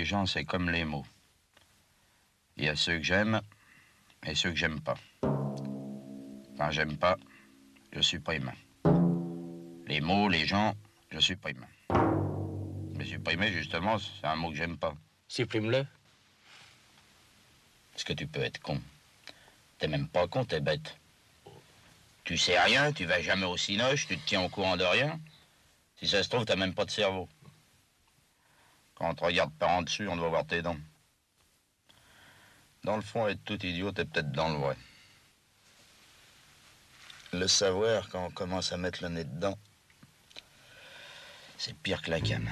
gens, c'est comme les mots. Il y a ceux que j'aime et ceux que j'aime pas. Quand j'aime pas, je supprime. Les mots, les gens, je supprime. Mais supprimer, justement, c'est un mot que j'aime pas. Supprime-le. Est-ce que tu peux être con? T'es même pas con, t'es bête. Tu sais rien, tu vas jamais au cinoche, tu te tiens au courant de rien. Si ça se trouve, t'as même pas de cerveau. Quand on te regarde par en dessus, on doit voir tes dents. Dans le fond, être tout idiot, t'es peut-être dans le vrai. Le savoir, quand on commence à mettre le nez dedans, c'est pire que la canne.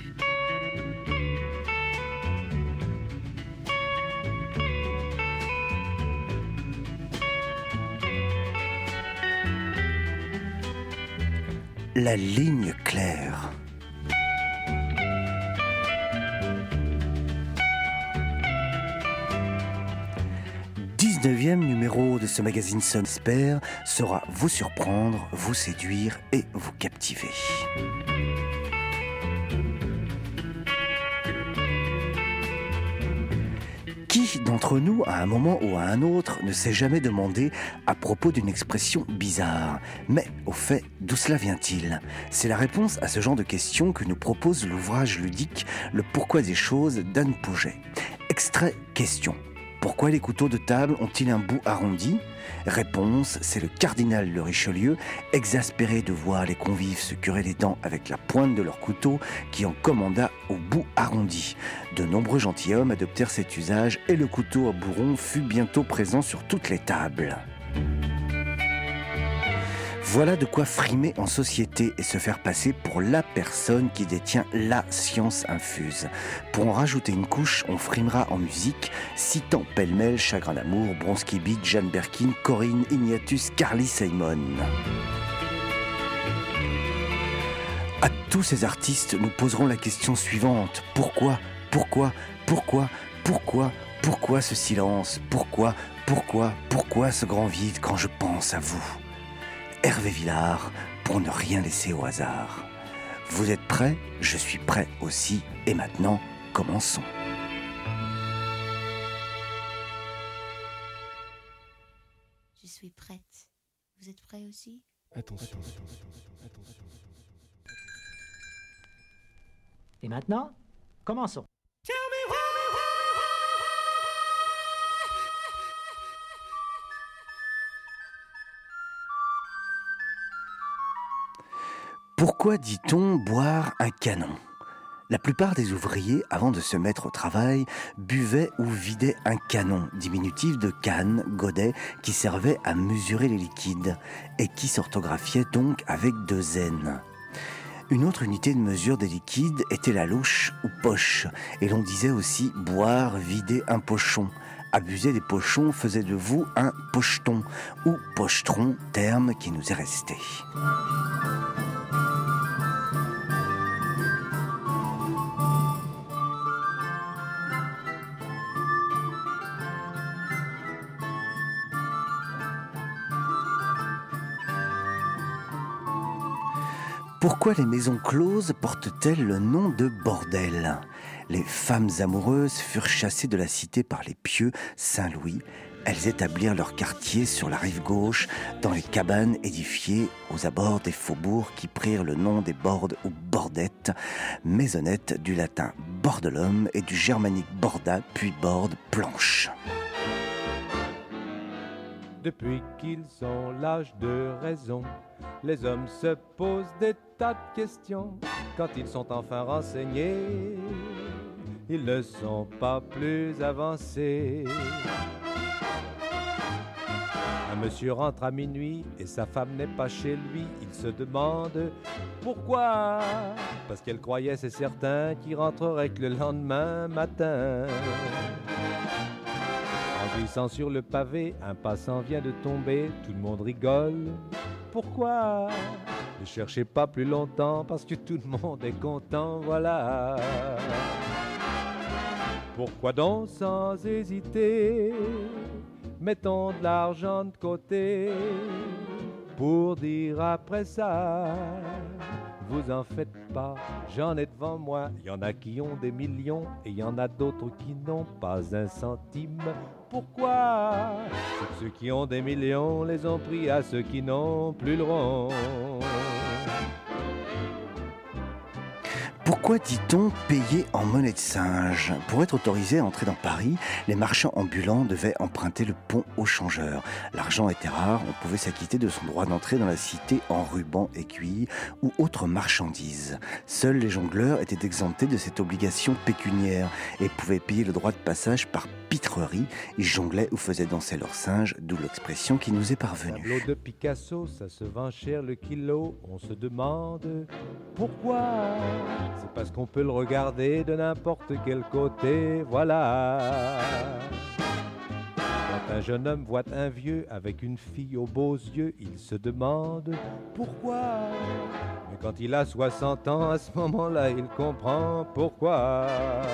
La ligne claire. Le 19e numéro de ce magazine Son espère saura vous surprendre, vous séduire et vous captiver. Qui d'entre nous, à un moment ou à un autre, ne s'est jamais demandé à propos d'une expression bizarre? Mais, au fait, d'où cela vient-il? C'est la réponse à ce genre de questions que nous propose l'ouvrage ludique Le pourquoi des choses d'Anne Pouget. Extrait question. Pourquoi les couteaux de table ont-ils un bout arrondi? Réponse, c'est le cardinal de Richelieu, exaspéré de voir les convives se curer les dents avec la pointe de leur couteau, qui en commanda au bout arrondi. De nombreux gentilshommes adoptèrent cet usage et le couteau à bourron fut bientôt présent sur toutes les tables. Voilà de quoi frimer en société et se faire passer pour la personne qui détient la science infuse. Pour en rajouter une couche, on frimera en musique, citant pêle-mêle Chagrin d'amour, Bronski Beat, Jeanne Birkin, Corinne, Ignatius, Carly Simon. À tous ces artistes, nous poserons la question suivante. Pourquoi ce silence? Pourquoi ce grand vide quand je pense à vous? Hervé Villard, pour ne rien laisser au hasard. Vous êtes prêts? Je suis prêt aussi. Et maintenant, commençons. Je suis prête. Vous êtes prêts aussi? Attention. Et maintenant, commençons. Pourquoi dit-on boire un canon? La plupart des ouvriers, avant de se mettre au travail, buvaient ou vidaient un canon, diminutif de canne, godet, qui servait à mesurer les liquides, et qui s'orthographiait donc avec 2 N. Une autre unité de mesure des liquides était la louche ou poche, et l'on disait aussi boire, vider un pochon. Abuser des pochons faisait de vous un pocheton, ou pochetron, terme qui nous est resté. Pourquoi les maisons closes portent-elles le nom de bordel? Les femmes amoureuses furent chassées de la cité par les pieux Saint-Louis. Elles établirent leur quartier sur la rive gauche, dans les cabanes édifiées aux abords des faubourgs qui prirent le nom des bordes ou bordettes, maisonnettes du latin bordelum et du germanique borda, puis borde, planche. Depuis qu'ils ont l'âge de raison, les hommes se posent des tas de questions. Quand ils sont enfin renseignés, ils ne sont pas plus avancés. Un monsieur rentre à minuit et sa femme n'est pas chez lui. Il se demande pourquoi. Parce qu'elle croyait, c'est certain, qu'il rentrerait que le lendemain matin. En glissant sur le pavé, un passant vient de tomber. Tout le monde rigole. Pourquoi? Ne cherchez pas plus longtemps, parce que tout le monde est content, voilà. Pourquoi donc sans hésiter, mettons de l'argent de côté, pour dire après ça, vous en faites pas, j'en ai devant moi. Il y en a qui ont des millions et il y en a d'autres qui n'ont pas un centime. Pourquoi? C'est que ceux qui ont des millions les ont pris à ceux qui n'ont plus le rond. Pourquoi dit-on payer en monnaie de singe? Pour être autorisé à entrer dans Paris, les marchands ambulants devaient emprunter le pont aux changeurs. L'argent était rare, on pouvait s'acquitter de son droit d'entrée dans la cité en rubans, aiguilles ou autres marchandises. Seuls les jongleurs étaient exemptés de cette obligation pécuniaire et pouvaient payer le droit de passage par pitrerie. Ils jonglaient ou faisaient danser leurs singes, d'où l'expression qui nous est parvenue. Tableau de Picasso, ça se vend cher le kilo. On se demande pourquoi. C'est parce qu'on peut le regarder de n'importe quel côté, voilà. Quand un jeune homme voit un vieux avec une fille aux beaux yeux, il se demande pourquoi. Mais quand il a 60 ans, à ce moment-là, il comprend pourquoi.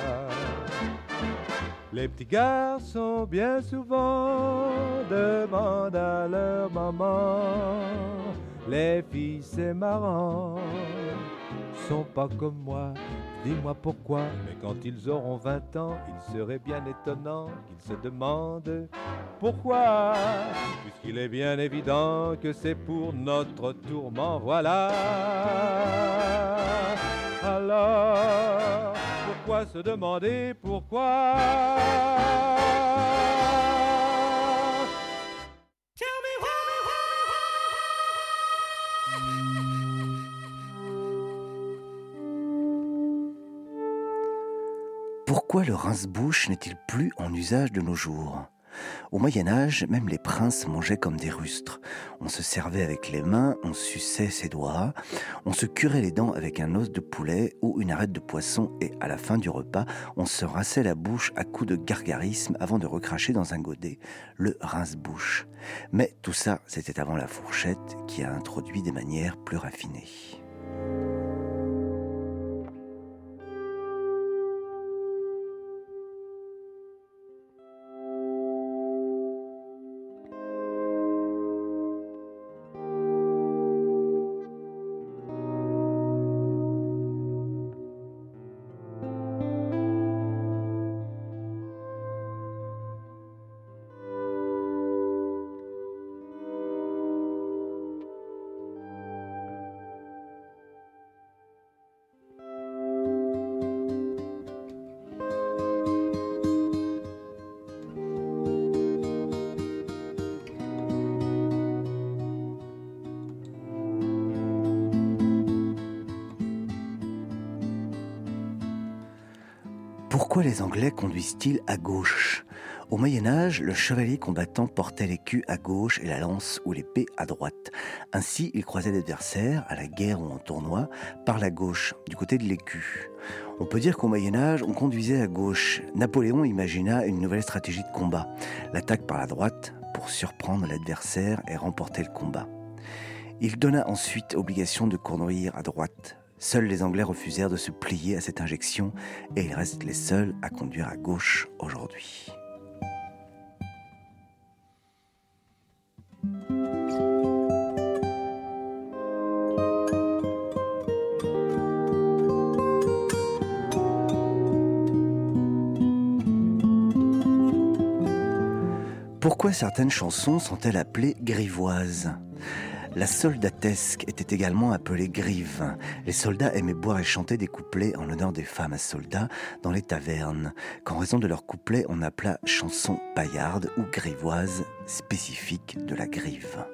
Les petits garçons, bien souvent, demandent à leur maman. Les filles, c'est marrant, sont pas comme moi, dis-moi pourquoi. Mais quand ils auront 20 ans, il serait bien étonnant qu'ils se demandent pourquoi. Puisqu'il est bien évident que c'est pour notre tourment, voilà. Alors, pourquoi se demander pourquoi? Pourquoi le rince-bouche n'est-il plus en usage de nos jours? Au Moyen-Âge, même les princes mangeaient comme des rustres. On se servait avec les mains, on suçait ses doigts, on se curait les dents avec un os de poulet ou une arête de poisson et à la fin du repas, on se rinçait la bouche à coups de gargarisme avant de recracher dans un godet, le rince-bouche. Mais tout ça, c'était avant la fourchette qui a introduit des manières plus raffinées. Pourquoi les Anglais conduisent-ils à gauche? Au Moyen-Âge, le chevalier combattant portait l'écu à gauche et la lance ou l'épée à droite. Ainsi, il croisait l'adversaire, à la guerre ou en tournoi, par la gauche, du côté de l'écu. On peut dire qu'au Moyen-Âge, on conduisait à gauche. Napoléon imagina une nouvelle stratégie de combat, l'attaque par la droite pour surprendre l'adversaire et remporter le combat. Il donna ensuite obligation de conduire à droite. Seuls les Anglais refusèrent de se plier à cette injection et ils restent les seuls à conduire à gauche aujourd'hui. Pourquoi certaines chansons sont-elles appelées grivoises ? La soldatesque était également appelée grive. Les soldats aimaient boire et chanter des couplets en l'honneur des femmes à soldats dans les tavernes, qu'en raison de leurs couplets on appela chansons paillardes ou grivoises, spécifiques de la grive.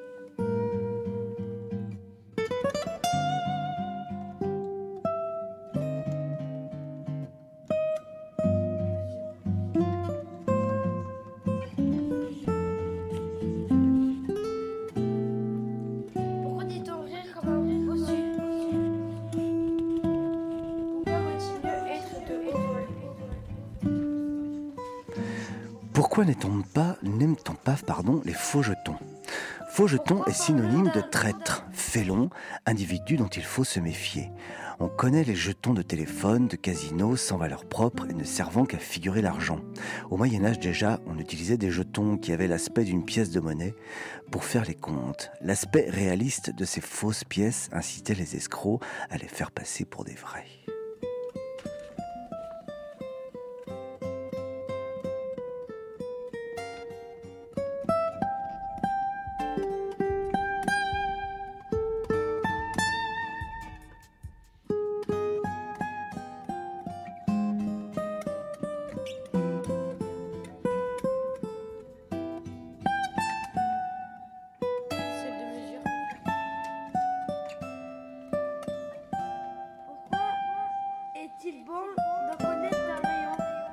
Pourquoi n'aime-t-on pas les faux jetons ? Faux jeton est synonyme de traître, félon, individu dont il faut se méfier. On connaît les jetons de téléphone, de casino, sans valeur propre et ne servant qu'à figurer l'argent. Au Moyen-Âge déjà, on utilisait des jetons qui avaient l'aspect d'une pièce de monnaie pour faire les comptes. L'aspect réaliste de ces fausses pièces incitait les escrocs à les faire passer pour des vrais. Est-il bon d'en connaître un rayon?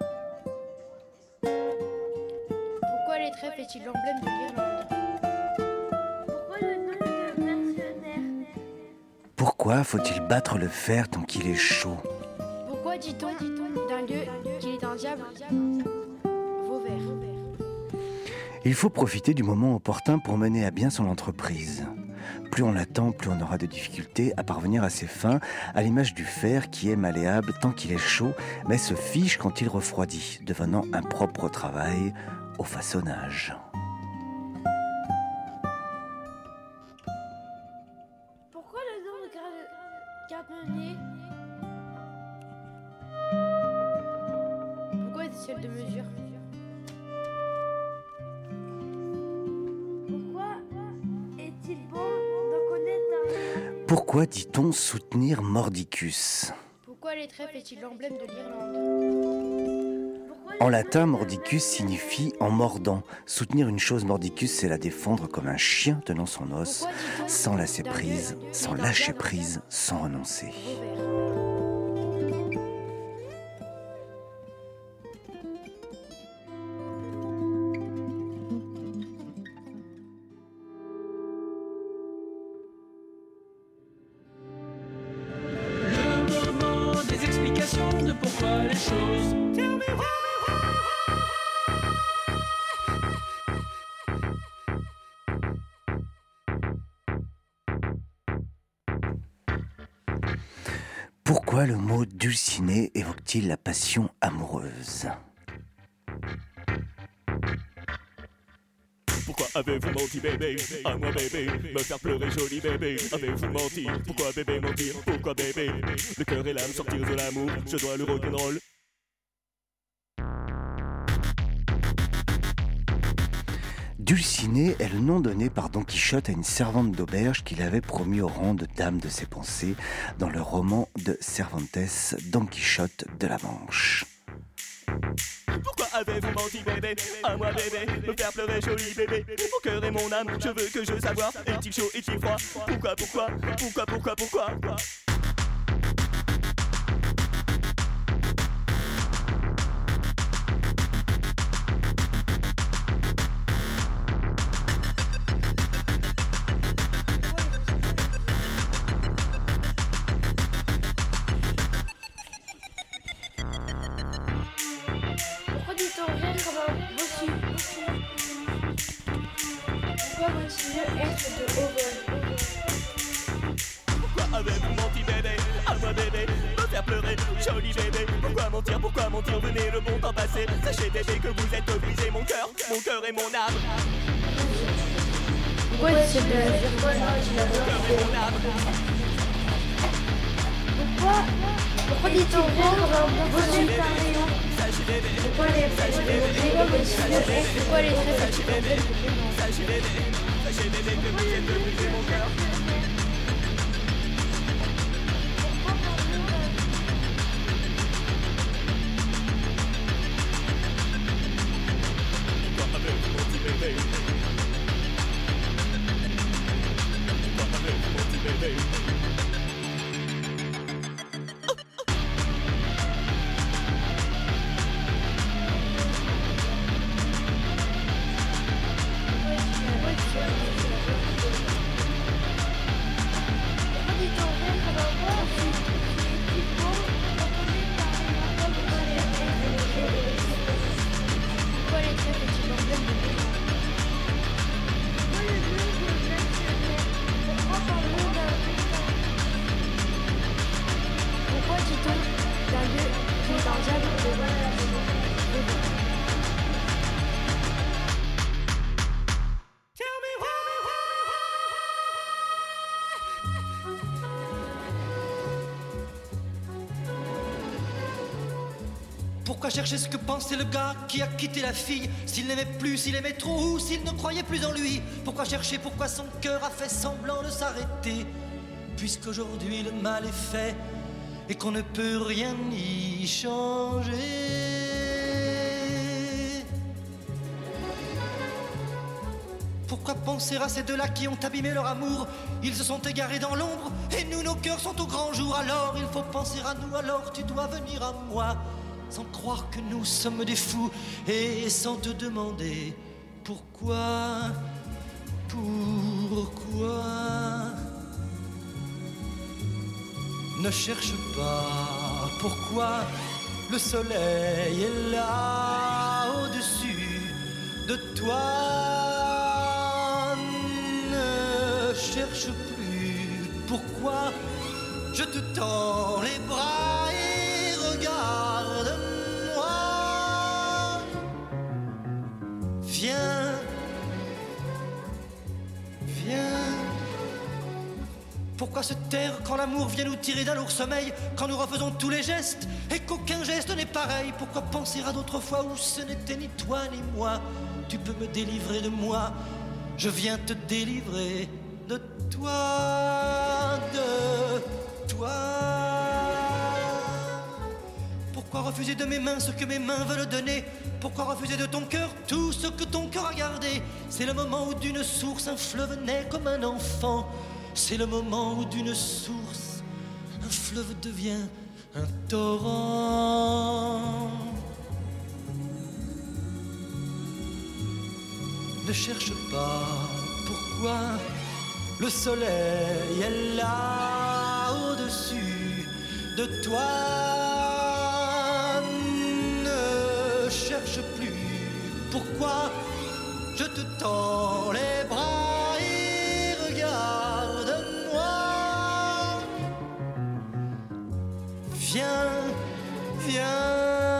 Pourquoi les trèfles est-il l'emblème de l'Irlande? Pourquoi le nom de mercenaire? Pourquoi faut-il battre le fer tant qu'il est chaud? Pourquoi dit-on d'un lieu qu'il est un diable? Vauvert. Il faut profiter du moment opportun pour mener à bien son entreprise. Plus on l'attend, plus on aura de difficultés à parvenir à ses fins, à l'image du fer qui est malléable tant qu'il est chaud, mais se fige quand il refroidit, devenant impropre au travail, au façonnage. Pourquoi le nom de garde-meunier? Pourquoi est-il de mesure? Pourquoi est-il bon d'en connaître un rayon? Pourquoi dit-on soutenir Mordicus? Pourquoi les trèfles est-il l'emblème de l'Irlande? En latin, mordicus signifie en mordant. Soutenir une chose mordicus, c'est la défendre comme un chien tenant son os, Pourquoi dit-on sans lâcher d'un lieu prise, qu'il sans est un lâcher diable? prise, sans renoncer. Vauvert. Le moment des explications de pourquoi les choses. Pourquoi le mot dulciné évoque-t-il la passion amoureuse? Pourquoi avez-vous menti bébé? À moi bébé, me faire pleurer joli bébé. Avez-vous menti? Pourquoi bébé mentir? Pourquoi bébé? Le cœur et l'âme sortir de l'amour, je dois le rock'n'roll. Dulcinée est le nom donné par Don Quichotte à une servante d'auberge qu'il avait promu au rang de dame de ses pensées dans le roman de Cervantes, Don Quichotte de la Manche. Pourquoi avez-vous menti bébé? À moi bébé, me faire pleurer joli bébé. Mon cœur et mon âme, je veux que je savoir. Est-il chaud, est-il froid? Pourquoi? Pourquoi dit-on rire comme un bossu? Pourquoi vaut-il mieux être de haut vol? Pourquoi avez-vous menti bébé? À moi bébé, me faire pleurer joli bébé. Pourquoi mentir, venez le bon temps passé. Sachez bébé que vous êtes brisé mon cœur et mon âme. Pourquoi est-il de mesure? Pourquoi dit-on rire comme un bossu? Pourquoi les Pourquoi les trèfles est-il l'emblème de l'Irlande? Sachez bébé que vous êtes brisé mon cœur. Pourquoi avez-vous menti bébé? Pourquoi avez-vous menti bébé? Pourquoi chercher ce que pensait le gars qui a quitté la fille? S'il n'aimait plus, s'il aimait trop ou s'il ne croyait plus en lui? Pourquoi chercher pourquoi son cœur a fait semblant de s'arrêter? Puisqu'aujourd'hui le mal est fait et qu'on ne peut rien y changer. Pourquoi penser à ces deux-là qui ont abîmé leur amour? Ils se sont égarés dans l'ombre et nous, nos cœurs sont au grand jour. Alors il faut penser à nous, alors tu dois venir à moi, sans croire que nous sommes des fous et sans te demander pourquoi. Pourquoi? Ne cherche pas pourquoi le soleil est là au-dessus de toi. Ne cherche plus pourquoi je te tends les bras et regarde-moi. Viens, viens. Pourquoi se taire quand l'amour vient nous tirer d'un lourd sommeil, quand nous refaisons tous les gestes et qu'aucun geste n'est pareil? Pourquoi penser à d'autres fois où ce n'était ni toi ni moi? Tu peux me délivrer de moi, je viens te délivrer de toi, de toi. Pourquoi refuser de mes mains ce que mes mains veulent donner? Pourquoi refuser de ton cœur tout ce que ton cœur a gardé? C'est le moment où d'une source un fleuve naît comme un enfant. C'est le moment où d'une source un fleuve devient un torrent. Ne cherche pas pourquoi le soleil est là au-dessus de toi. Ne cherche plus pourquoi je te tends les bras et regarde-moi. Viens, viens.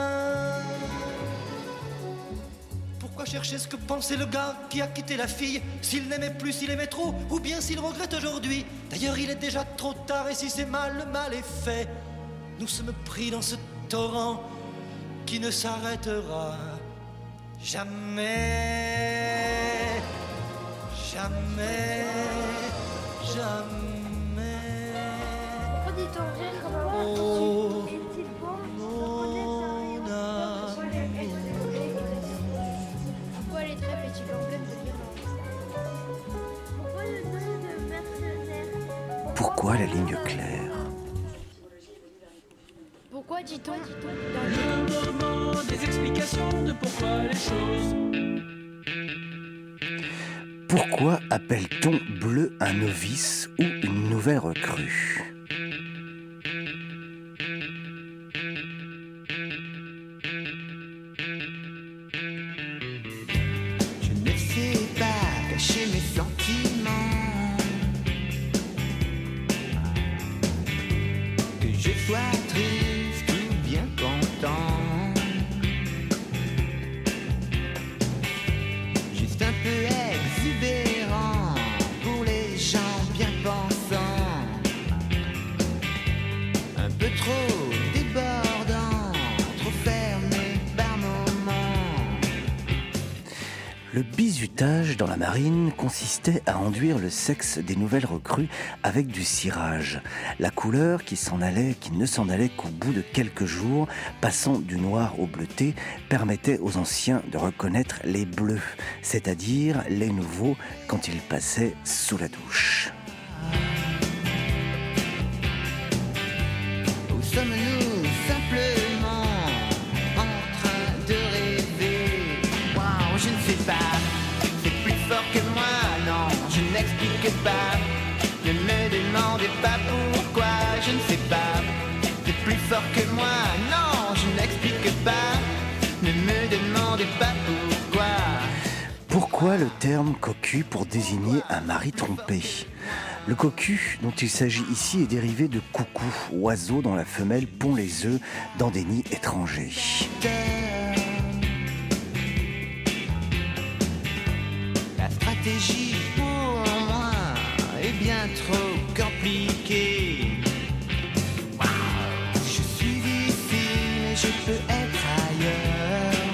Pourquoi chercher ce que pensait le gars qui a quitté la fille? S'il n'aimait plus, s'il aimait trop, ou bien s'il regrette aujourd'hui? D'ailleurs, il est déjà trop tard, et si c'est mal, le mal est fait. Nous sommes pris dans ce torrent qui ne s'arrêtera jamais. Jamais, jamais. Pourquoi dit-on rien comme un Oh, est-il beau? mon Pourquoi les trèfles est-il l'emblème de l'Irlande? Pourquoi le nom de mercenaire? Pourquoi la ligne claire? Pourquoi dit-on dans Un moment, des explications de pourquoi les choses. Pourquoi appelle-t-on bleu un novice ou une nouvelle recrue? Je ne sais pas cacher mes sentiments, que je sois triste ou bien content, juste un peu exubérant pour les gens bien pensants, un peu trop débordant, trop fermé par moments. Le bizutage dans la marine consistait à enduire le sexe des nouvelles recrues avec du cirage. La couleur qui ne s'en allait qu'au bout de quelques jours, passant du noir au bleuté, permettait aux anciens de reconnaître les bleus, c'est-à-dire les nouveaux quand ils passaient sous la douche. Où sommes-nous simplement en train de rêver? Waouh, je ne sais pas, c'est plus fort que moi, non, je n'explique pas. Ne me demandez pas pourquoi, je ne sais pas, c'est plus fort que moi, non, je n'explique pas. Ne me demandez pas pourquoi. Pourquoi le terme cocu pour désigner un mari trompé? Le cocu dont il s'agit ici est dérivé de coucou, oiseau dont la femelle pond les œufs dans des nids étrangers. La stratégie pour moi est bien trop compliquée. Je suis ici, mais je peux être ailleurs.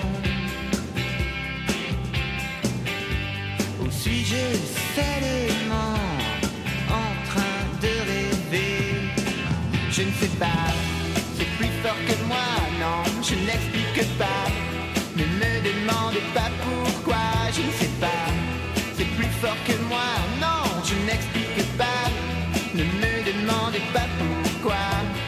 Où suis-je seulement en train de rêver? Je ne sais pas, c'est plus fort que moi, non, je n'explique pas. Ne me demandez pas pourquoi, je ne sais pas, c'est plus fort que moi, non, je n'explique pas. Ne me demandez pas pourquoi.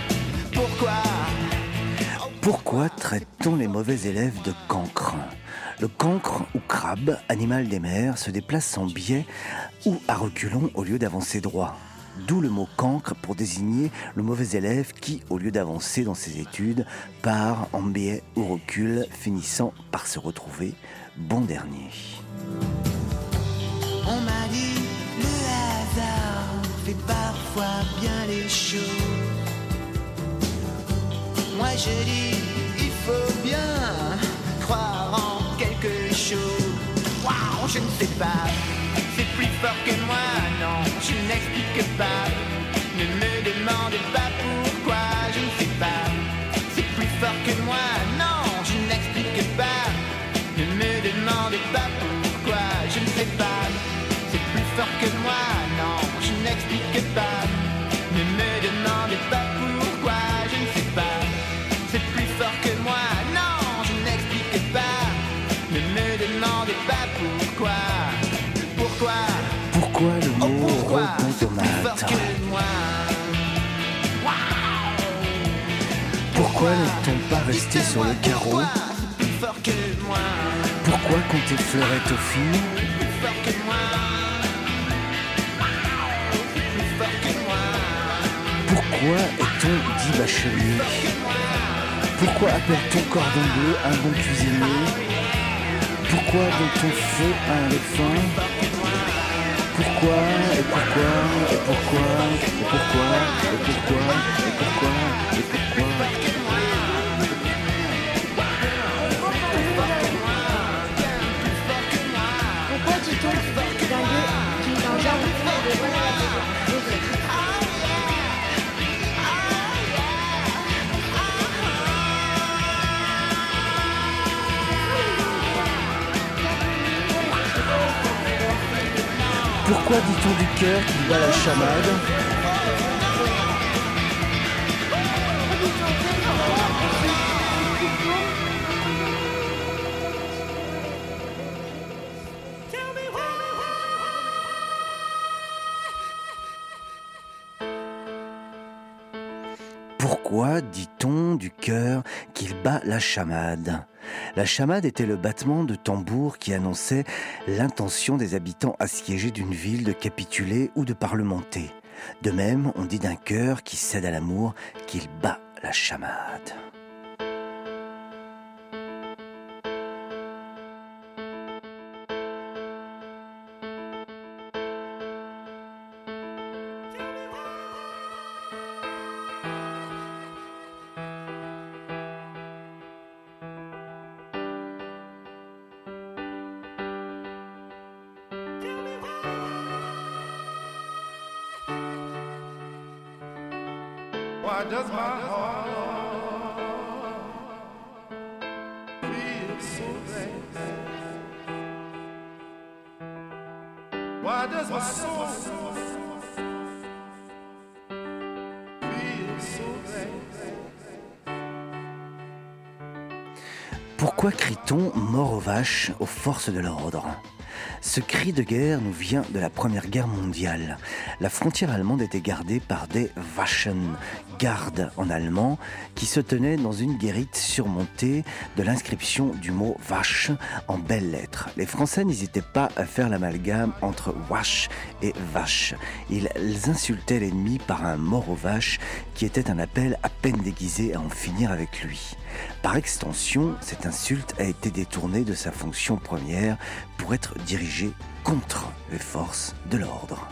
Pourquoi traite-t-on les mauvais élèves de cancres? Le cancre ou crabe, animal des mers, se déplace sans biais ou à reculons au lieu d'avancer droit. D'où le mot cancre pour désigner le mauvais élève qui, au lieu d'avancer dans ses études, part en biais ou recul, finissant par se retrouver bon dernier. On m'a dit, le hasard fait parfois bien les choses. Moi je dis, il faut bien croire en quelque chose. Waouh, je ne sais pas, c'est plus fort que moi, non, je n'explique pas. Ne me demandez pas pourquoi, je ne sais pas, c'est plus fort que moi, non, je n'explique pas. Ne me demandez pas pourquoi, je ne sais pas, c'est plus fort que moi, non, je n'explique pas. Ne me demandez pas pourquoi, je ne sais pas, c'est plus fort que moi, non, je n'explique pas. Ne me demandez pas pourquoi. Pourquoi le mot rebondomate? Pourquoi n'est-on pas resté sur le carreau? Pourquoi compter fleurettes aux filles? Pourquoi est-on dit bachelier? Pourquoi appelle-t-on cordon bleu un bon cuisinier? Pourquoi donne-t-on feu à un défunt? Pourquoi, et pourquoi, et pourquoi, et pourquoi, et pourquoi, et pourquoi, et pourquoi? Pourquoi dit-on d'un lieu qui est un jardin de Vauvert? Pourquoi dit-on du cœur qu'il bat la chamade? Pourquoi dit-on du cœur qu'il bat la chamade? La chamade était le battement de tambour qui annonçait l'intention des habitants assiégés d'une ville de capituler ou de parlementer. De même, on dit d'un cœur qui cède à l'amour qu'il bat la chamade. Why does my heart feel so bad? Why does my soul feel so bad? Pourquoi crie-t-on mort aux vaches aux forces de l'ordre? Ce cri de guerre nous vient de la Première Guerre mondiale. La frontière allemande était gardée par des Wachen, gardes en allemand, qui se tenaient dans une guérite surmontée de l'inscription du mot vache en belles lettres. Les Français n'hésitaient pas à faire l'amalgame entre wash et vache. Ils insultaient l'ennemi par un mort aux vaches qui était un appel à peine déguisé à en finir avec lui. Par extension, cette insulte a été détournée de sa fonction première pour être dirigée contre les forces de l'ordre.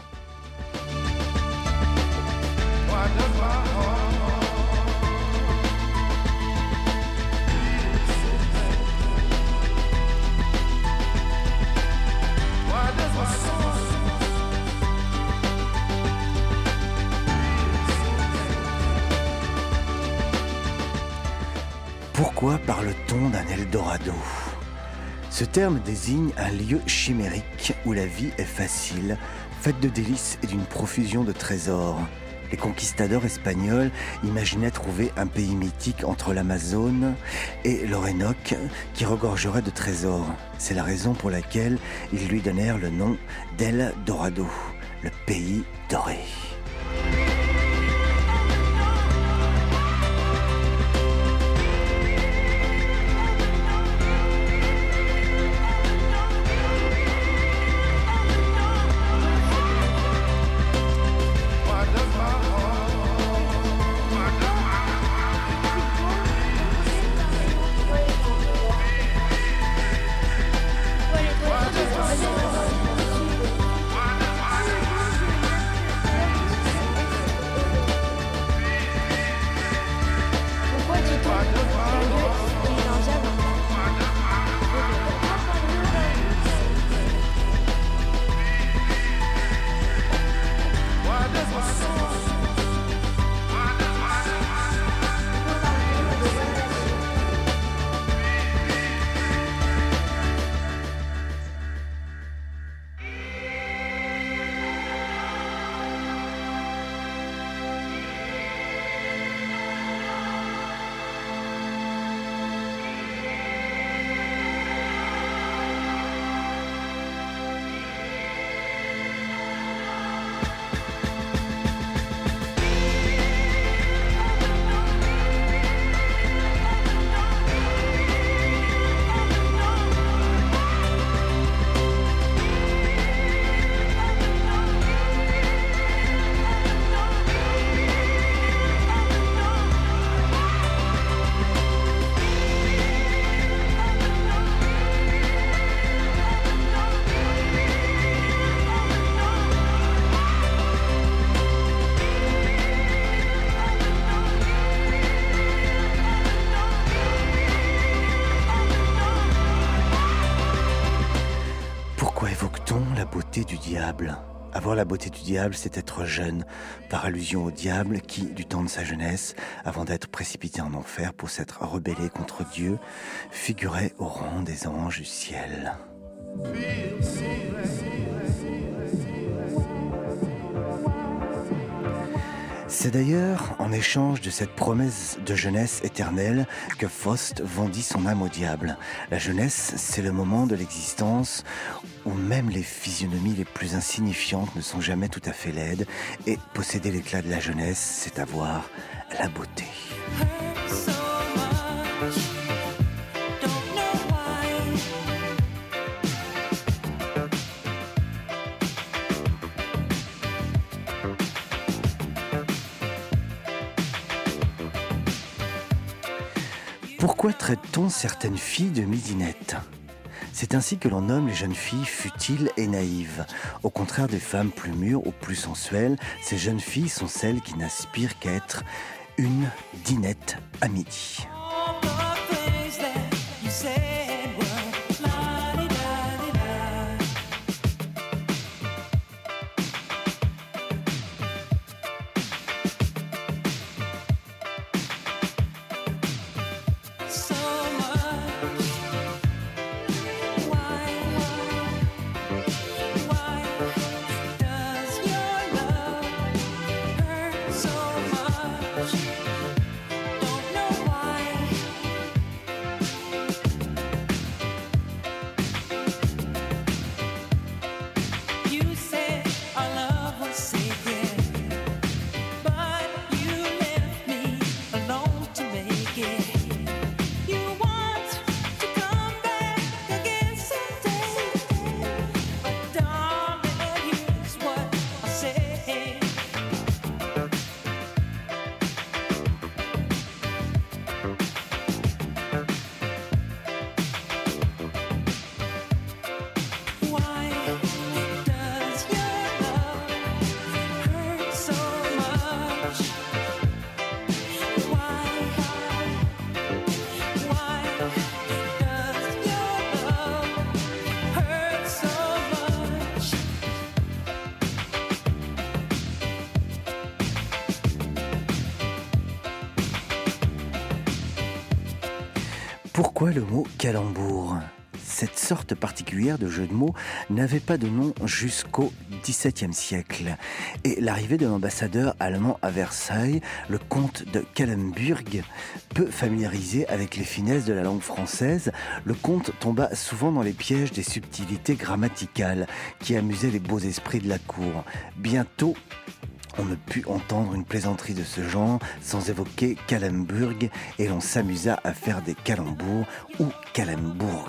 Pourquoi Pourquoi parle-t-on d'un Eldorado ? Ce terme désigne un lieu chimérique où la vie est facile, faite de délices et d'une profusion de trésors. Les conquistadors espagnols imaginaient trouver un pays mythique entre l'Amazone et l'Orénoque qui regorgerait de trésors. C'est la raison pour laquelle ils lui donnèrent le nom d'El Dorado, le pays doré. Du diable. Avoir la beauté du diable, c'est être jeune, par allusion au diable qui, du temps de sa jeunesse, avant d'être précipité en enfer pour s'être rebellé contre Dieu, figurait au rang des anges du ciel. C'est d'ailleurs en échange de cette promesse de jeunesse éternelle que Faust vendit son âme au diable. La jeunesse, c'est le moment de l'existence où même les physionomies les plus insignifiantes ne sont jamais tout à fait laides, et posséder l'éclat de la jeunesse, c'est avoir la beauté. Pourquoi traite-t-on certaines filles de midinettes ? C'est ainsi que l'on nomme les jeunes filles futiles et naïves. Au contraire des femmes plus mûres ou plus sensuelles, ces jeunes filles sont celles qui n'aspirent qu'à être une dinette à midi. Don't know why. Pourquoi le mot calembour ? Cette sorte particulière de jeu de mots n'avait pas de nom jusqu'au XVIIe siècle. Et l'arrivée de l'ambassadeur allemand à Versailles, le comte de Calemburg, peu familiarisé avec les finesses de la langue française, le comte tomba souvent dans les pièges des subtilités grammaticales qui amusaient les beaux esprits de la cour. Bientôt, on ne put entendre une plaisanterie de ce genre sans évoquer Calemburg et l'on s'amusa à faire des calembours ou Calembourg.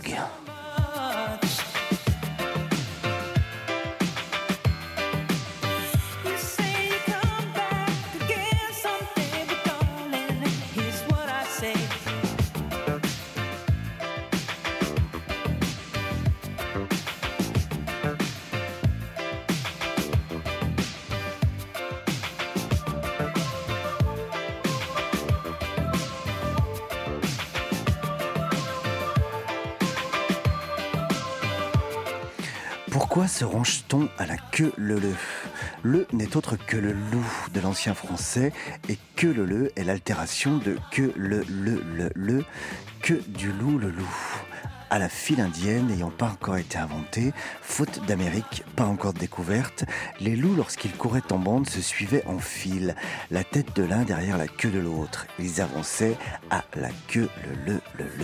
Pourquoi se range-t-on à la queue leu-leu ? Le n'est autre que le loup de l'ancien français et que le est l'altération de que le que du loup le loup. À la file indienne n'ayant pas encore été inventée, faute d'Amérique pas encore découverte, les loups lorsqu'ils couraient en bande se suivaient en file, la tête de l'un derrière la queue de l'autre. Ils avançaient à la queue le.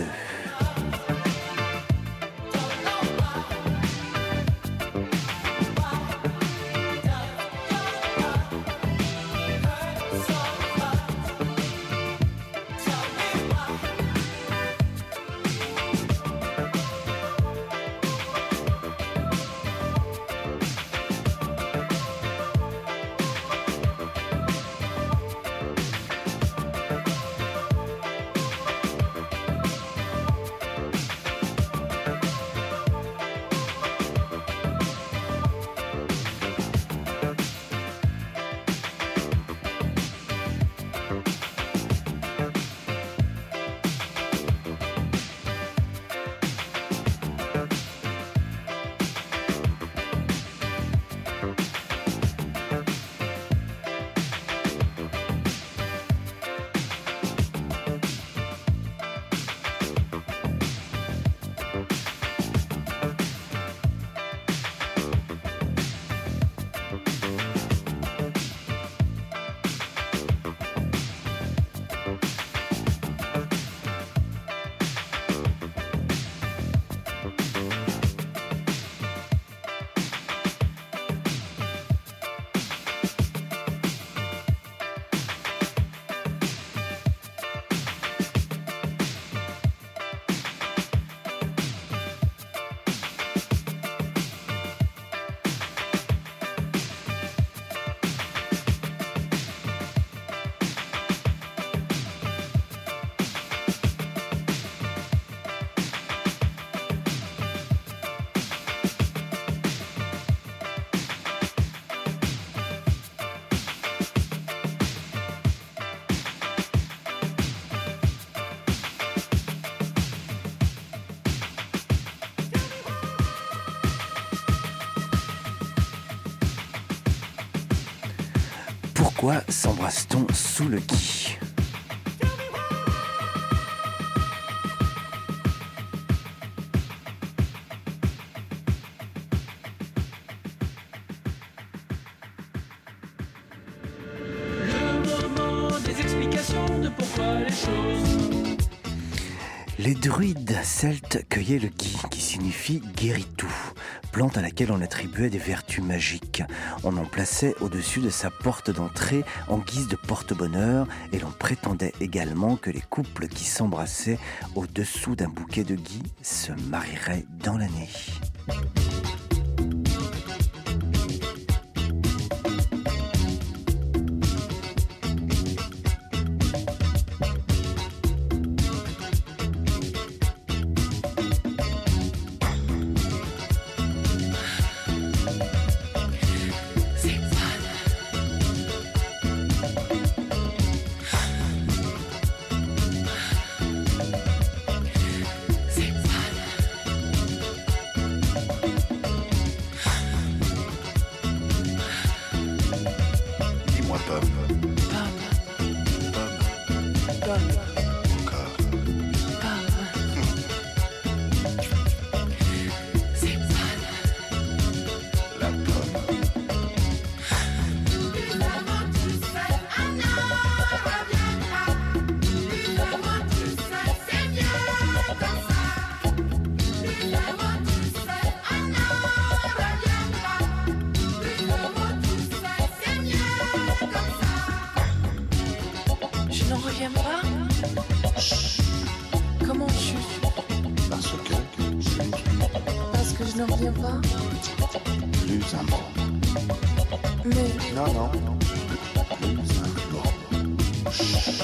Pourquoi s'embrasse-t-on sous le gui ? Le moment des explications de pourquoi les choses. Les druides celtes cueillaient le gui, qui signifie guérit-tout, plante à laquelle on attribuait des vertus magiques. On en plaçait au-dessus de sa porte d'entrée en guise de porte-bonheur et l'on prétendait également que les couples qui s'embrassaient au-dessous d'un bouquet de gui se marieraient dans l'année. n'en reviens pas. Plus un mot. Mais... Non. Plus un mot. Chut.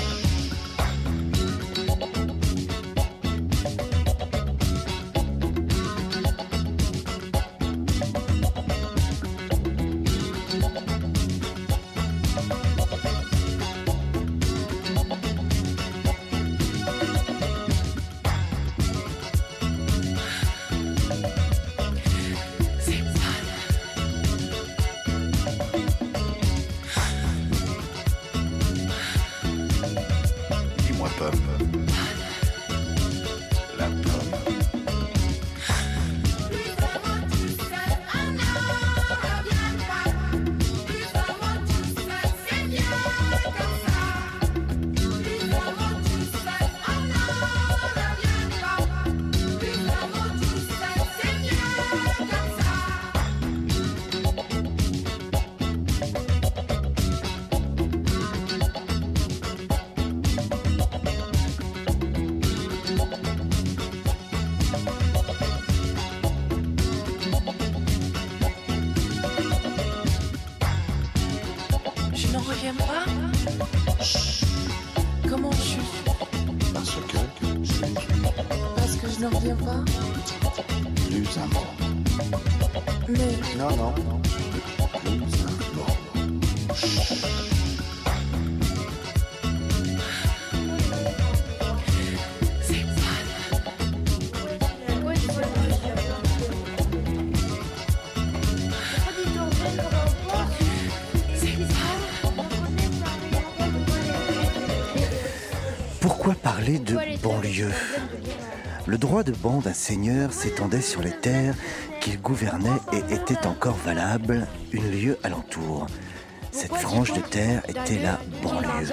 Pourquoi parler de banlieue ? Le droit de ban d'un seigneur s'étendait sur les terres qu'il gouvernait et était encore valable une lieue alentour. Cette frange de terre était la banlieue.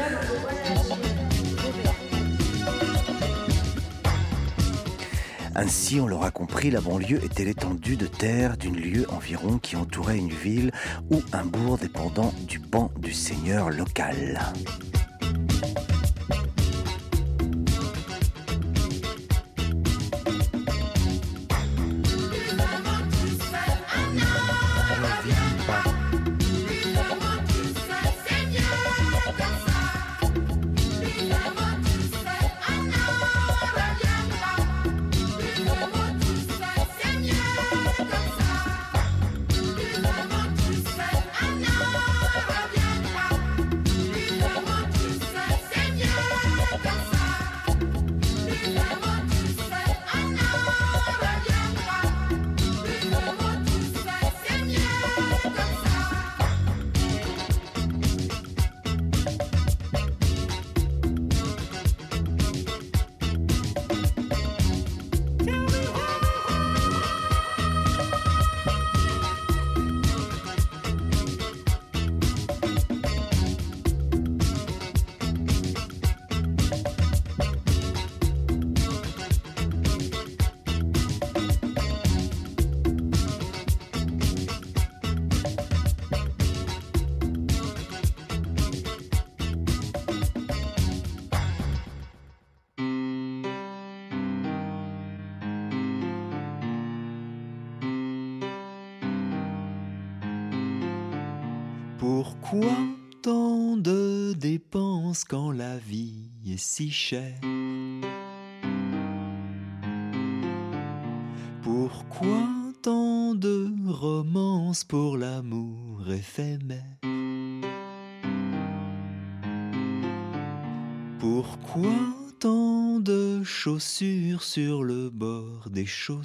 Ainsi, on l'aura compris, la banlieue était l'étendue de terre d'une lieue environ qui entourait une ville ou un bourg dépendant du ban du seigneur local. Pourquoi tant de dépenses quand la vie est si chère ? Pourquoi tant de romances pour l'amour éphémère ? Pourquoi tant de chaussures sur le bord des chaussées ?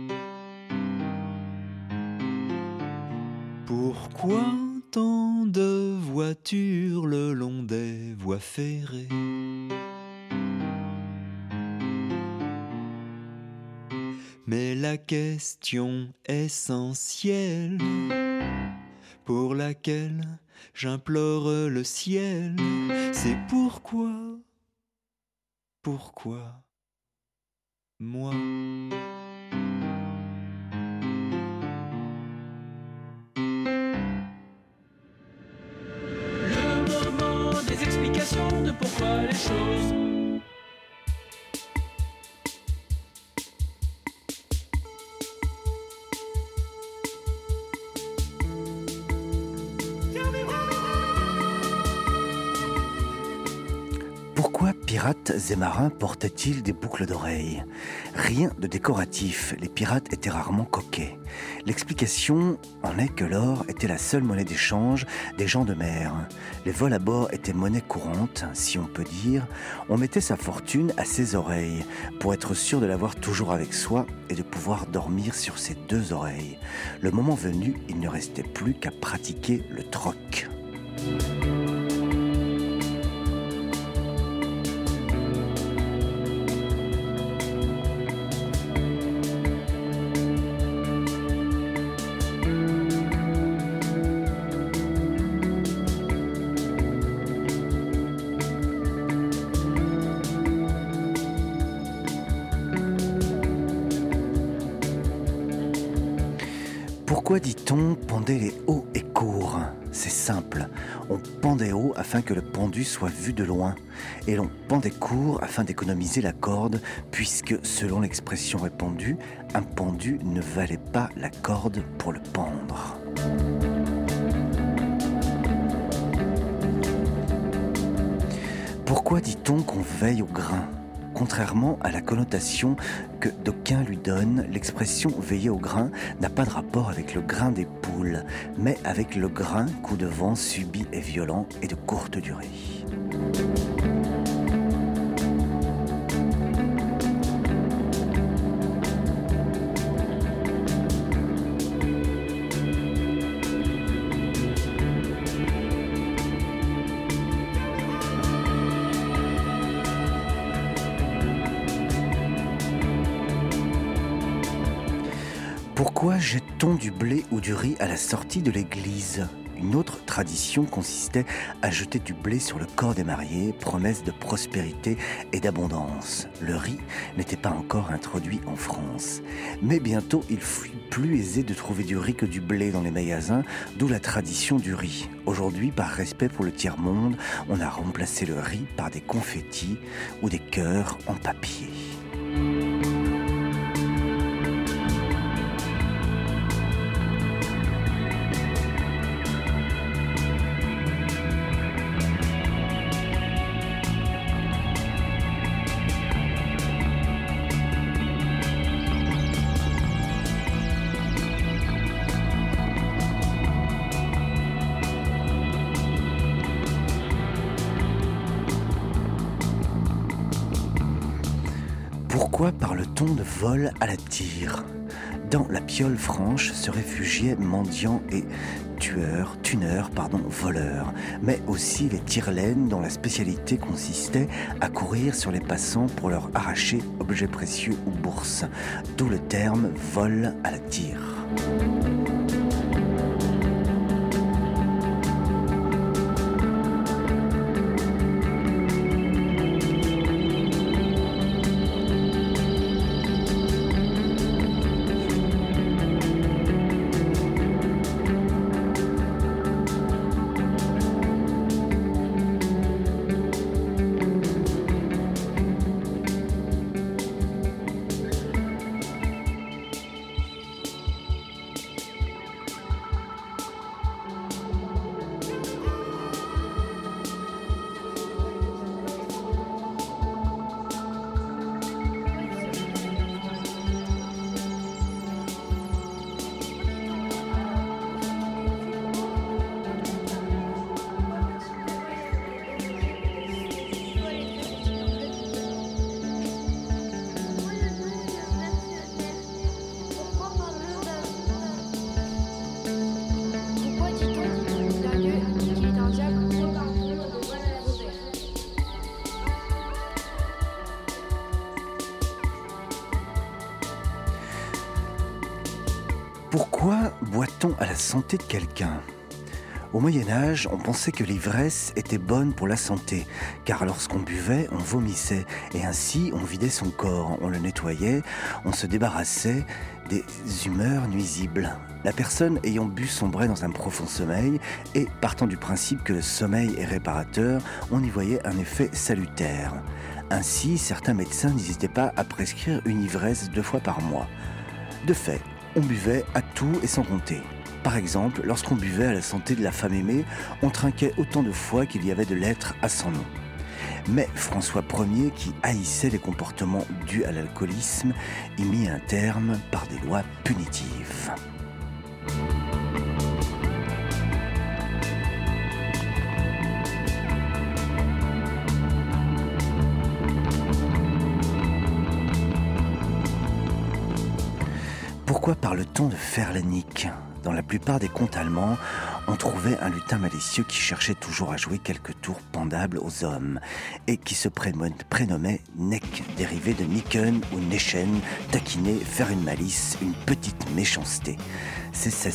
Pourquoi tant de voitures le long des voies ferrées ? Mais la question essentielle pour laquelle j'implore le ciel, c'est pourquoi moi ? De pourquoi les choses. pirates et marins portaient-ils des boucles d'oreilles? Rien de décoratif, les pirates étaient rarement coquets. L'explication en est que l'or était la seule monnaie d'échange des gens de mer. Les vols à bord étaient monnaie courante, si on peut dire. On mettait sa fortune à ses oreilles, pour être sûr de l'avoir toujours avec soi et de pouvoir dormir sur ses deux oreilles. Le moment venu, il ne restait plus qu'à pratiquer le troc. Pourquoi dit-on pendez les hauts et courts? C'est simple, on pendait haut afin que le pendu soit vu de loin, et l'on pendait court afin d'économiser la corde, puisque, selon l'expression répandue, un pendu ne valait pas la corde pour le pendre. Pourquoi dit-on qu'on veille au grain? Contrairement à la connotation que d'aucuns lui donnent, l'expression « veiller au grain » n'a pas de rapport avec le grain des poules, mais avec le grain, coup de vent subit et violent et de courte durée. Pourquoi jette-t-on du blé ou du riz à la sortie de l'église? Une autre tradition consistait à jeter du blé sur le corps des mariés, promesse de prospérité et d'abondance. Le riz n'était pas encore introduit en France. Mais bientôt, il fut plus aisé de trouver du riz que du blé dans les magasins, d'où la tradition du riz. Aujourd'hui, par respect pour le tiers-monde, on a remplacé le riz par des confettis ou des cœurs en papier. Pourquoi parle-t-on de vol à la tire? Dans la Piole franche se réfugiaient mendiants et voleurs, mais aussi les tire-laines dont la spécialité consistait à courir sur les passants pour leur arracher objets précieux ou bourses, d'où le terme vol à la tire. Pourquoi boit-on à la santé de quelqu'un? Au Moyen-Âge, on pensait que l'ivresse était bonne pour la santé, car lorsqu'on buvait, on vomissait, et ainsi on vidait son corps, on le nettoyait, on se débarrassait des humeurs nuisibles. La personne ayant bu sombrait dans un profond sommeil, et partant du principe que le sommeil est réparateur, on y voyait un effet salutaire. Ainsi, certains médecins n'hésitaient pas à prescrire une ivresse 2 fois par mois. De fait, on buvait à tout et sans compter. Par exemple, lorsqu'on buvait à la santé de la femme aimée, on trinquait autant de fois qu'il y avait de lettres à son nom. Mais François Ier, qui haïssait les comportements dus à l'alcoolisme, y mit un terme par des lois punitives. Pourquoi parle-t-on de Ferlenic ? Dans la plupart des contes allemands, on trouvait un lutin malicieux qui cherchait toujours à jouer quelques tours pendables aux hommes et qui se prénommait Neck, dérivé de Nicken ou Neschen, taquiner, faire une malice, une petite méchanceté. C'est ça.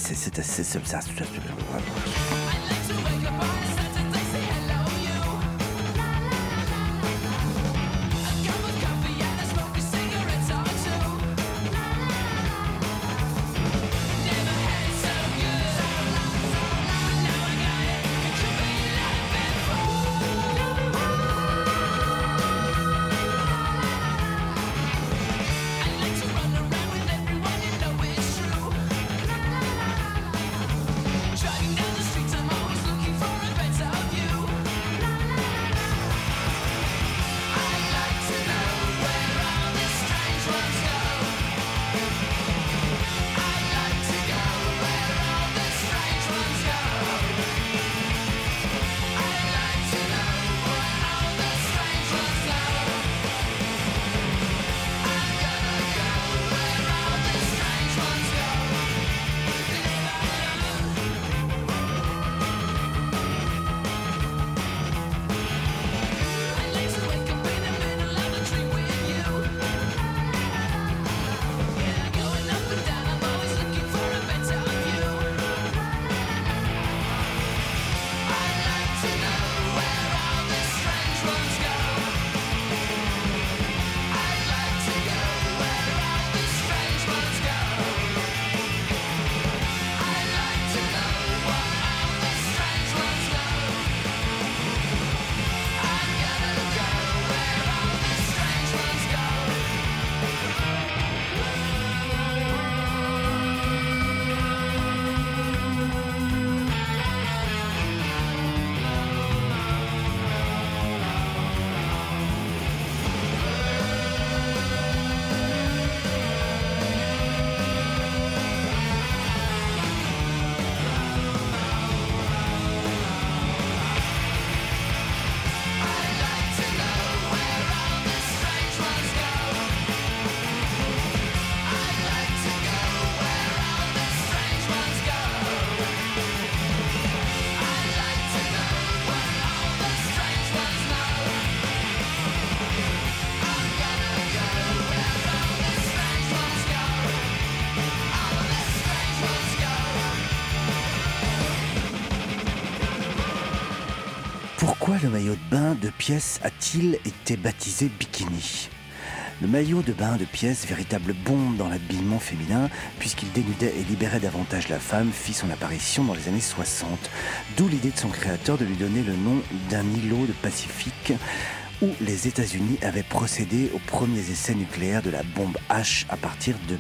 Pourquoi le maillot de bain de pièce a-t-il été baptisé bikini ? Le maillot de bain de pièce, véritable bombe dans l'habillement féminin, puisqu'il dénudait et libérait davantage la femme, fit son apparition dans les années 60. D'où l'idée de son créateur de lui donner le nom d'un îlot de Pacifique, où les États-Unis avaient procédé aux premiers essais nucléaires de la bombe H à partir de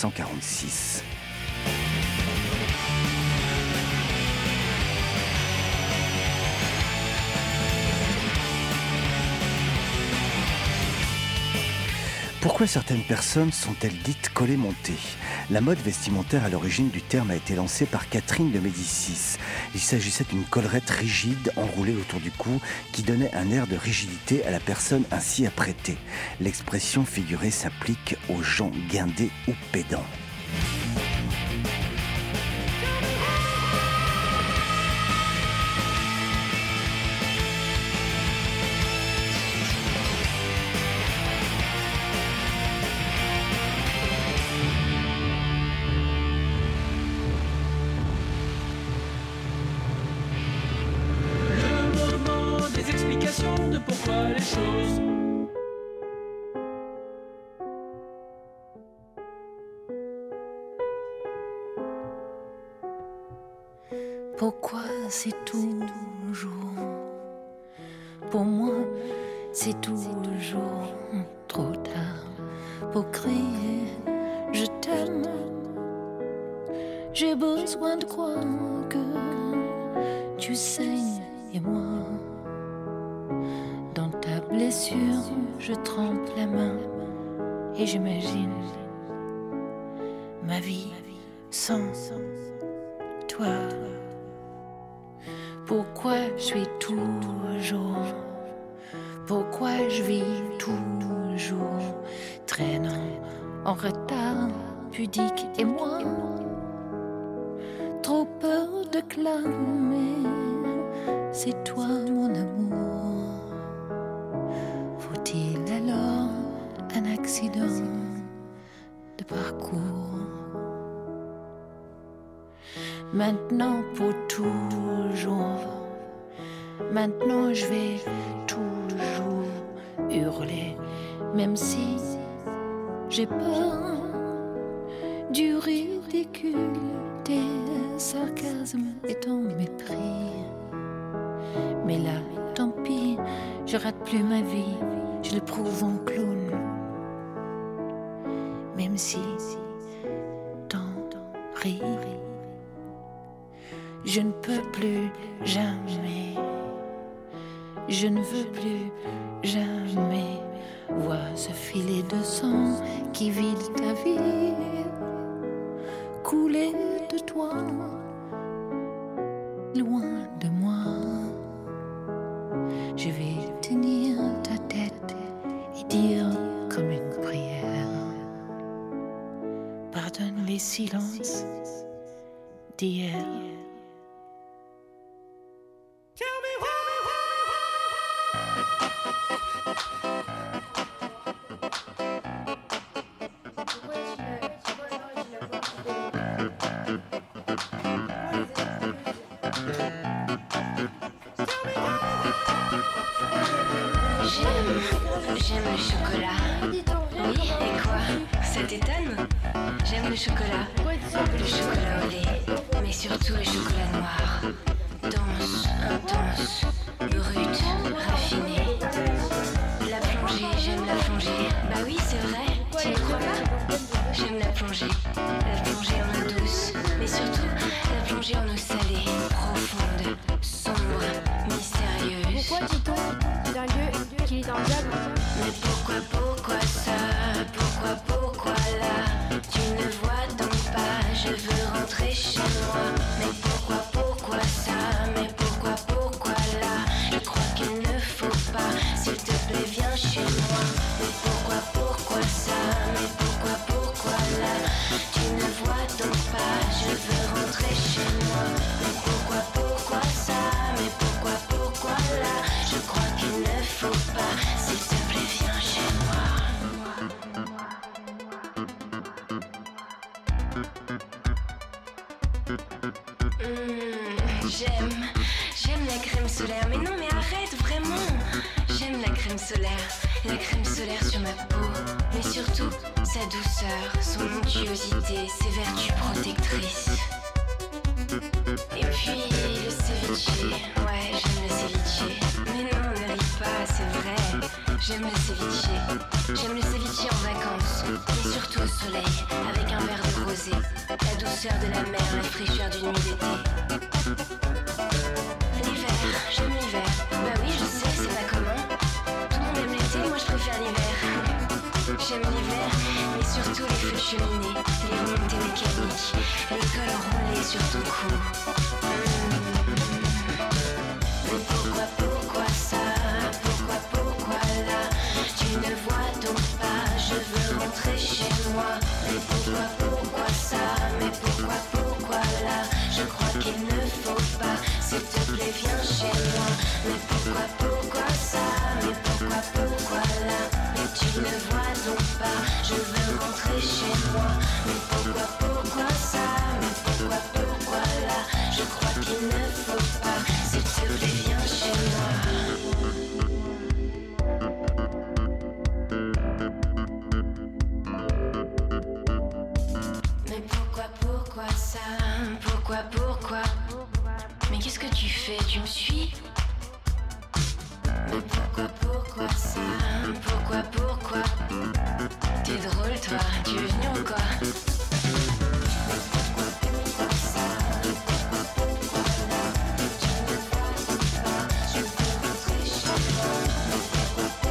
1946. Pourquoi certaines personnes sont-elles dites collées-montées ? La mode vestimentaire à l'origine du terme a été lancée par Catherine de Médicis. Il s'agissait d'une collerette rigide enroulée autour du cou qui donnait un air de rigidité à la personne ainsi apprêtée. L'expression figurée s'applique aux gens guindés ou pédants. De pourquoi les choses. Pourquoi c'est toujours, pour moi c'est toujours trop tard pour crier je t'aime. J'ai besoin de croire que tu saignes et moi dans ta blessure, je trempe la main et j'imagine ma vie sans toi. Pourquoi je suis toujours, pourquoi je vis toujours traînant en retard, pudique et moi, trop peur de clamer, c'est toi mon amour. Faut-il alors un accident de parcours? Maintenant pour toujours, maintenant je vais toujours hurler, même si j'ai peur du ridicule, des sarcasmes et ton mépris. Mais là, tant pis, je rate plus ma vie, je le prouve en clown. Même si t'en prie, je ne peux plus jamais, je ne veux plus jamais voir ce filet de sang qui vide ta vie couler de toi, loin de moi. Je vais tenir ta tête et dire comme une prière: pardonne les silences d'hier. J'aime le chocolat. Oui, et quoi? Ça t'étonne? J'aime le chocolat. Le chocolat au lait, mais surtout le chocolat noir. Dense, intense, brut, raffiné. La plongée, j'aime la plongée. Bah oui, c'est vrai, tu ne crois pas? J'aime la plongée en eau douce, mais surtout la plongée en eau salée, profonde, sombre, mystérieuse. Pourquoi dit-on d'un lieu qu'il est un diable? Mais pourquoi ça? Pourquoi là? Tu ne vois donc pas, je veux rentrer chez moi. Mais pourquoi ça? Mais pourquoi là? Je crois qu'il ne faut pas, s'il te plaît viens chez moi. Mais pourquoi ça? Mais pourquoi là? Tu ne vois donc pas, je veux rentrer chez moi. Mais pourquoi ça? Mais pourquoi là? Je crois qu'il ne faut pas, s'il te plaît viens chez moi. J'aime la crème solaire, mais non mais arrête vraiment. J'aime la crème solaire sur ma peau, mais surtout sa douceur, son onctuosité, ses vertus protectrices. Et puis le ceviche, ouais j'aime le ceviche. Mais non ne ris pas, c'est vrai, j'aime le ceviche en vacances, mais surtout au soleil, avec un verre de rosé, la douceur de la mer, la fraîcheur d'une nuit d'été. L'hiver, j'aime l'hiver. Bah oui, je sais, c'est pas commun. Tout le monde aime l'été, moi je préfère l'hiver. J'aime l'hiver, mais surtout les feux de cheminée, les remontées mécaniques, le col roulé sur ton cou. Mais pourquoi ça? Pourquoi là? Tu ne vois donc pas, je veux rentrer chez moi. Mais pourquoi ça? Mais pourquoi là? Je crois qu'il ne faut pas, s'il te plaît viens chez moi. Mais pourquoi ça? Mais pourquoi là? Mais tu ne vois donc pas, je veux rentrer chez moi. Mais pourquoi ça? Mais pourquoi là? Je crois qu'il ne faut pas, s'il te plaît viens chez moi. Mais pourquoi ça? Pourquoi? Mais qu'est-ce que tu fais? Tu me suis? Mais pourquoi ça? Pourquoi? T'es drôle toi, tu es venu ou quoi? Mais pourquoi ça? Pourquoi là? Tu ne vois pas, je veux rentrer chez moi. Mais pourquoi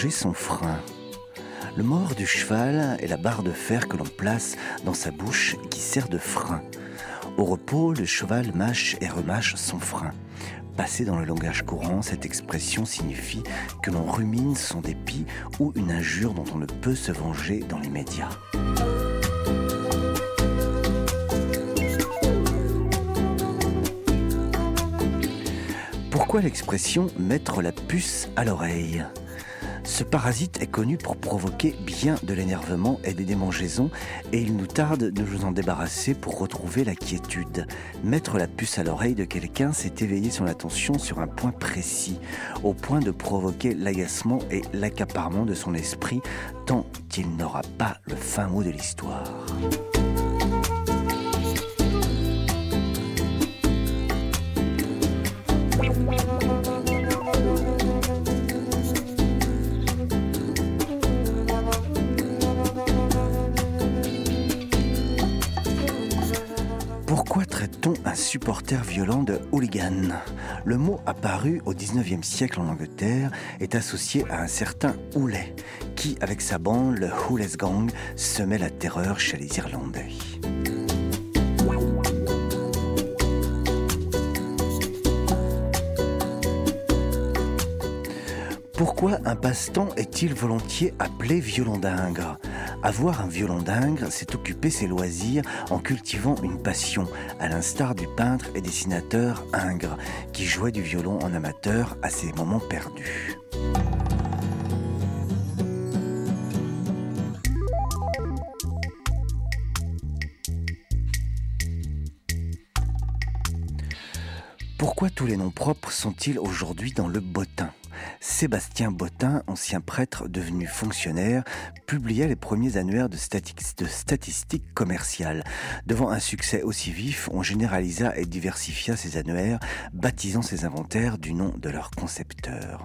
démanger son frein. Le mors du cheval est la barre de fer que l'on place dans sa bouche et qui sert de frein. Au repos, le cheval mâche et remâche son frein. Passé dans le langage courant, cette expression signifie que l'on rumine son dépit ou une injure dont on ne peut se venger dans l'immédiat. Pourquoi l'expression « mettre la puce à l'oreille » ? Ce parasite est connu pour provoquer bien de l'énervement et des démangeaisons et il nous tarde de nous en débarrasser pour retrouver la quiétude. Mettre la puce à l'oreille de quelqu'un, c'est éveiller son attention sur un point précis, au point de provoquer l'agacement et l'accaparement de son esprit tant qu'il n'aura pas le fin mot de l'histoire. Pourquoi traite-t-on un supporter violent de hooligan ? Le mot apparu au XIXe siècle en Angleterre est associé à un certain Hoolet, qui, avec sa bande, le Hoolet's Gang, semait la terreur chez les Irlandais. Pourquoi un passe-temps est-il volontiers appelé violon-dingre ? Avoir un violon-dingre, c'est occuper ses loisirs en cultivant une passion, à l'instar du peintre et dessinateur Ingres, qui jouait du violon en amateur à ses moments perdus. Pourquoi tous les noms propres sont-ils aujourd'hui dans le bottin ? Sébastien Bottin, ancien prêtre devenu fonctionnaire, publia les premiers annuaires de statistiques commerciales. Devant un succès aussi vif, on généralisa et diversifia ces annuaires, baptisant ces inventaires du nom de leur concepteur.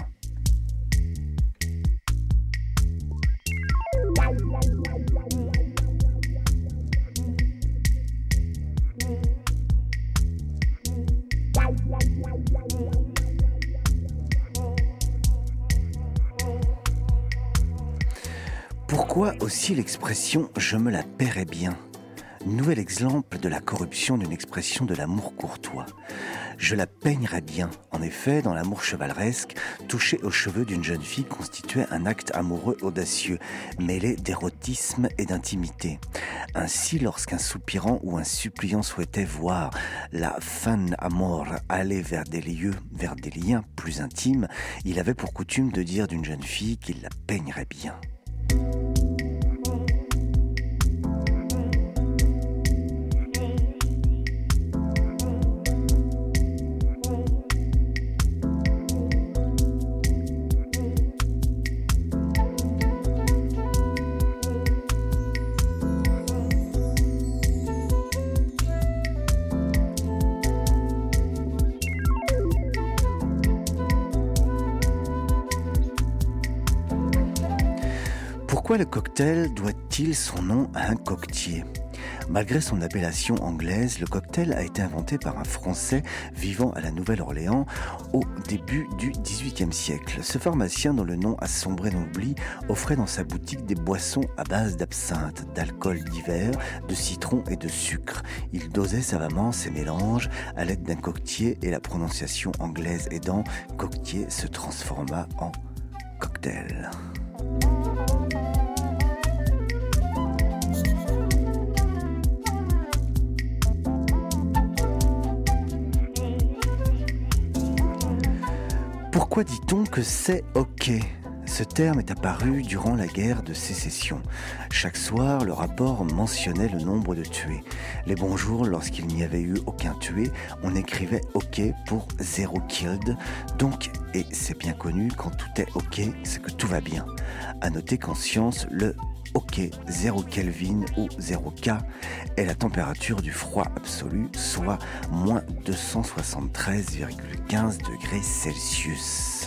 Pourquoi aussi l'expression « je me la paierai bien » ? Nouvel exemple de la corruption d'une expression de l'amour courtois. Je la peignerai bien. En effet, dans l'amour chevaleresque, toucher aux cheveux d'une jeune fille constituait un acte amoureux audacieux, mêlé d'érotisme et d'intimité. Ainsi, lorsqu'un soupirant ou un suppliant souhaitait voir la fin amor aller vers des liens plus intimes, il avait pour coutume de dire d'une jeune fille qu'il la peignerait bien. Pourquoi le cocktail doit-il son nom à un coquetier ? Malgré son appellation anglaise, le cocktail a été inventé par un Français vivant à la Nouvelle-Orléans au début du XVIIIe siècle. Ce pharmacien, dont le nom a sombré dans l'oubli, offrait dans sa boutique des boissons à base d'absinthe, d'alcool divers, de citron et de sucre. Il dosait savamment ces mélanges à l'aide d'un coquetier et la prononciation anglaise aidant, coquetier se transforma en cocktail. Pourquoi dit-on que c'est OK ? Ce terme est apparu durant la guerre de sécession. Chaque soir, le rapport mentionnait le nombre de tués. Les bons jours, lorsqu'il n'y avait eu aucun tué, on écrivait OK pour 0 killed. Donc, et c'est bien connu, quand tout est OK, c'est que tout va bien. À noter qu'en science, le OK 0 Kelvin ou 0 K est la température du froid absolu, soit moins 273,15 degrés Celsius.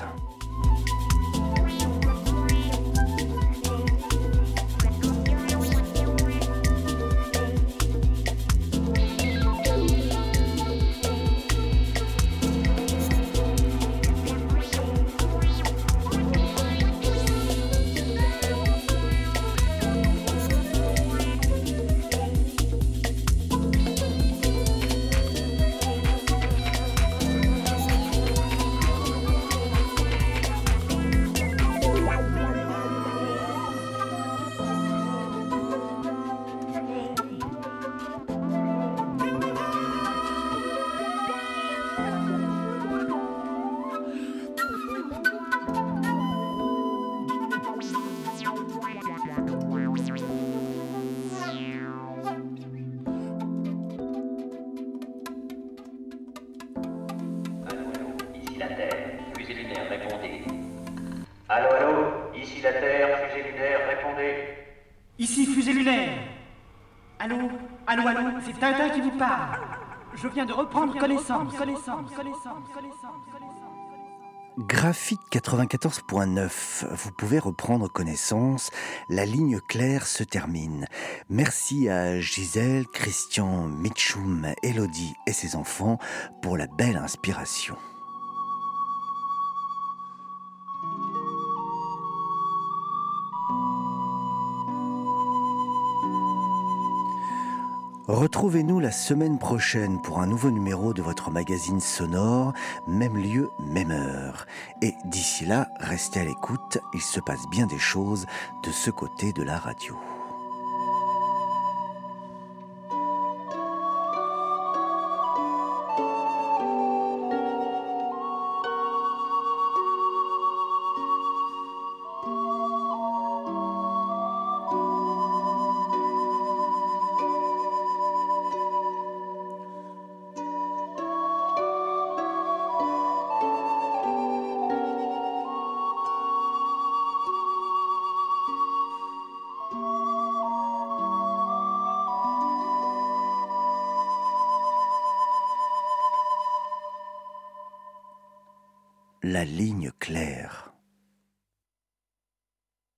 Allô, allô, ici la Terre, fusée lunaire, répondez. Ici fusée lunaire. Allô, allô, allô, c'est Tintin qui vous parle. Je viens de reprendre connaissance. Graphite 94.9, vous pouvez reprendre connaissance, la ligne claire se termine. Merci à Gisèle, Christian, Mitchoum, Elodie et ses enfants pour la belle inspiration. Retrouvez-nous la semaine prochaine pour un nouveau numéro de votre magazine sonore, même lieu, même heure. Et d'ici là, restez à l'écoute, il se passe bien des choses de ce côté de la radio. La ligne claire.